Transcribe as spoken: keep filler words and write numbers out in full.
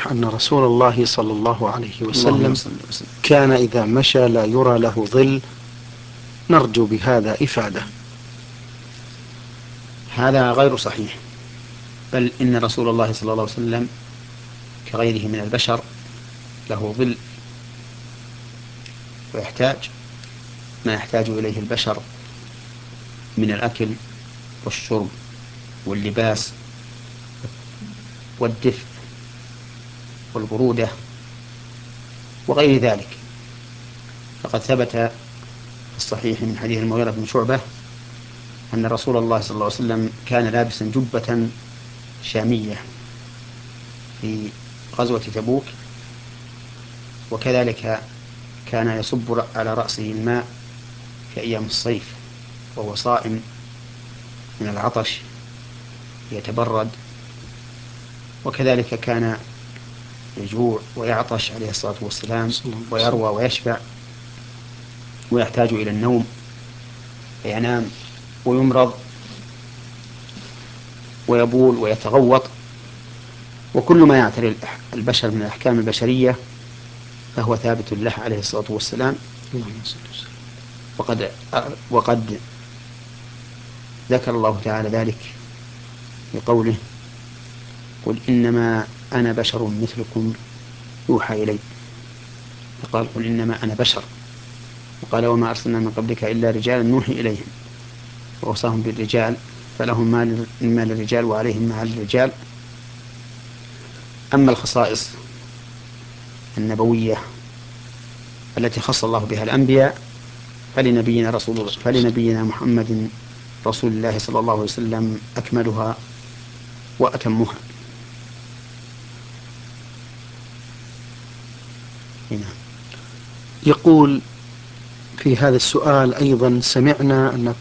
الصحيح أن رسول الله صلى الله عليه وسلم كان إذا مشى لا يرى له ظل، نرجو بهذا إفادة. هذا غير صحيح، بل إن رسول الله صلى الله عليه وسلم كغيره من البشر له ظل، ويحتاج ما يحتاج إليه البشر من الأكل والشرب واللباس والدفء والبرودة وغير ذلك. فقد ثبت في الصحيح من حديث المغيرة بن شعبة أن رسول الله صلى الله عليه وسلم كان لابسا جبة شامية في غزوة تبوك، وكذلك كان يصب على رأسه الماء في أيام الصيف وهو صائم من العطش يتبرد، وكذلك كان يجوع ويعطش عليه الصلاة والسلام ويروى ويشبع ويحتاج إلى النوم فينام ويمرض ويبول ويتغوط، وكل ما يعتري البشر من الأحكام البشرية فهو ثابت له عليه الصلاة والسلام. وقد, وقد ذكر الله تعالى ذلك بقوله: قل إنما أنا بشر مثلكم يوحى إلي. فقال: قل إنما أنا بشر، وقال: وما أرسلنا من قبلك إلا رجالا نوحي إليهم، ووصاهم بالرجال فلهم ما للرجال وعليهم ما على الرجال. أما الخصائص النبوية التي خص الله بها الأنبياء فلنبينا رسول الله فلنبينا محمد رسول الله صلى الله عليه وسلم أكملها وأتمها. هنا يقول في هذا السؤال أيضا: سمعنا أن